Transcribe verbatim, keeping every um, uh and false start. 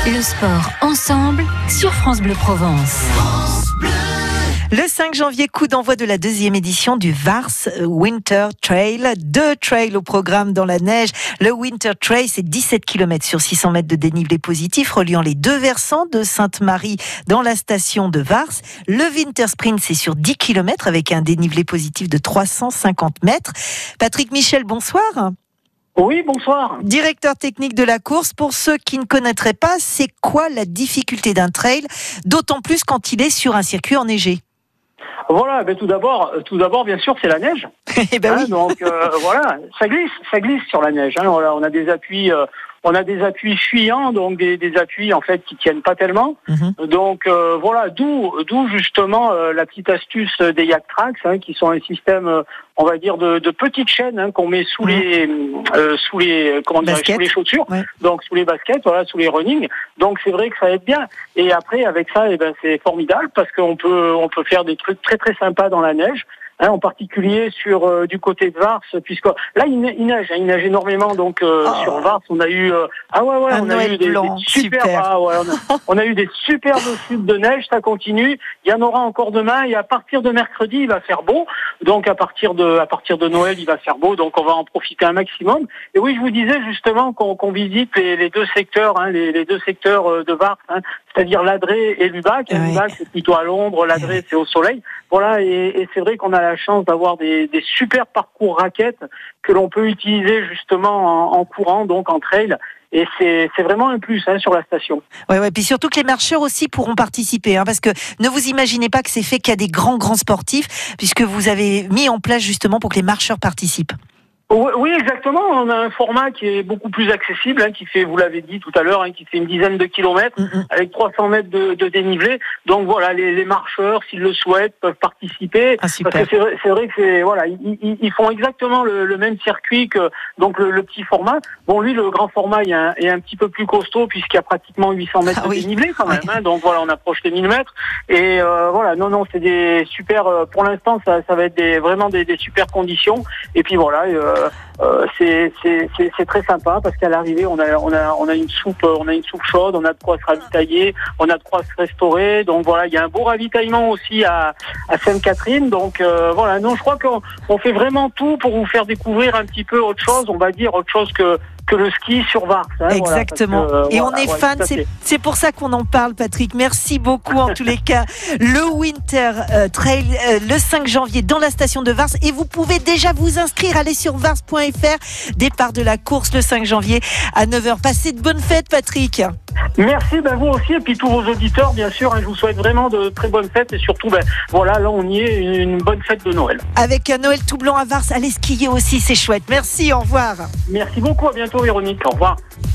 Le sport ensemble sur France Bleu Provence. Le cinq janvier, coup d'envoi de la deuxième édition du Vars Winter Trail. Deux trails au programme dans la neige. Le Winter Trail, c'est dix-sept kilomètres sur six cents mètres de dénivelé positif, reliant les deux versants de Sainte-Marie dans la station de Vars. Le Winter Sprint, c'est sur dix kilomètres avec un dénivelé positif de trois cent cinquante mètres. Patrick Michel, bonsoir. Oui, bonsoir. Directeur technique de la course. Pour ceux qui ne connaîtraient pas, c'est quoi la difficulté d'un trail, d'autant plus quand il est sur un circuit enneigé? Voilà, ben tout d'abord, tout d'abord, bien sûr, c'est la neige. Eh ben hein, oui. Donc euh, voilà, ça glisse, ça glisse sur la neige. Hein. Voilà, on a des appuis, euh, on a des appuis fuyants, donc des, des appuis en fait qui tiennent pas tellement. Mm-hmm. Donc euh, voilà, d'où, d'où justement euh, la petite astuce des Yaktrax, hein, qui sont un système, euh, on va dire de, de petites chaînes hein, qu'on met sous mm-hmm. les, euh, sous les, comment dire, sous les chaussures, ouais. Donc sous les baskets, voilà, sous les running. Donc c'est vrai que ça aide bien. Et après avec ça, eh ben c'est formidable parce qu'on peut, on peut faire des trucs très très sympas dans la neige. Hein, en particulier sur euh, du côté de Vars, puisque là il, il neige, hein, il neige énormément, donc euh, oh. sur Vars on a eu euh, ah ouais ouais un on Noël a eu des, blanc, des super, super. Ah, ouais, on, a, on a eu des superbes chutes de neige, ça continue, il y en aura encore demain et à partir de mercredi il va faire beau, donc à partir de à partir de Noël il va faire beau, donc on va en profiter un maximum. Et oui, je vous disais justement qu'on, qu'on visite les, les deux secteurs, hein, les, les deux secteurs de Vars, hein, c'est-à-dire Ladré et Lubac. Ouais. Lubac c'est plutôt à l'ombre, Ladré ouais. c'est au soleil. Voilà, et, et c'est vrai qu'on a la chance d'avoir des, des super parcours raquettes que l'on peut utiliser justement en, en courant, donc en trail. Et c'est, c'est vraiment un plus hein, sur la station. Ouais, ouais. Puis surtout que les marcheurs aussi pourront participer, hein, parce que ne vous imaginez pas que c'est fait qu'à des grands, grands sportifs, puisque vous avez mis en place justement pour que les marcheurs participent. Oui, exactement. On a un format qui est beaucoup plus accessible, hein, qui fait, vous l'avez dit tout à l'heure, hein, qui fait une dizaine de kilomètres, mm-hmm. avec trois cents mètres de, de dénivelé. Donc voilà, les, les marcheurs, s'ils le souhaitent, peuvent participer. Ah, parce que c'est vrai, c'est vrai que c'est voilà, ils, ils font exactement le, le même circuit que donc le, le petit format. Bon, lui, le grand format est un, est un petit peu plus costaud puisqu'il y a pratiquement huit cents mètres ah, de oui. dénivelé quand même. Hein, donc voilà, on approche les mille mètres. Et euh, voilà, non, non, c'est des super. Euh, pour l'instant, ça, ça va être des, vraiment des, des super conditions. Et puis voilà. Euh, Euh, c'est, c'est, c'est, c'est très sympa parce qu'à l'arrivée on a, on a, on a une soupe, on a une soupe chaude, on a de quoi se ravitailler, on a de quoi se restaurer. Donc voilà, il y a un beau ravitaillement aussi à, à Sainte-Catherine. Donc euh, voilà, non, je crois qu'on on fait vraiment tout pour vous faire découvrir un petit peu autre chose. On va dire autre chose que que le ski sur Vars. Hein, Exactement. Voilà, que, et voilà, on est ouais, fan, c'est, c'est pour ça qu'on en parle, Patrick. Merci beaucoup en tous les cas. Le Winter euh, Trail, euh, le cinq janvier dans la station de Vars. Et vous pouvez déjà vous inscrire. Allez sur vars point f r. Départ de la course le cinq janvier à neuf heures. Passez de bonnes fêtes, Patrick. Merci, ben vous aussi, et puis tous vos auditeurs, bien sûr. Hein, je vous souhaite vraiment de très bonnes fêtes et surtout, ben voilà, là on y est, une bonne fête de Noël. Avec un Noël tout blanc à Vars, allez skier aussi, c'est chouette. Merci, au revoir. Merci beaucoup, à bientôt, Véronique. Au revoir.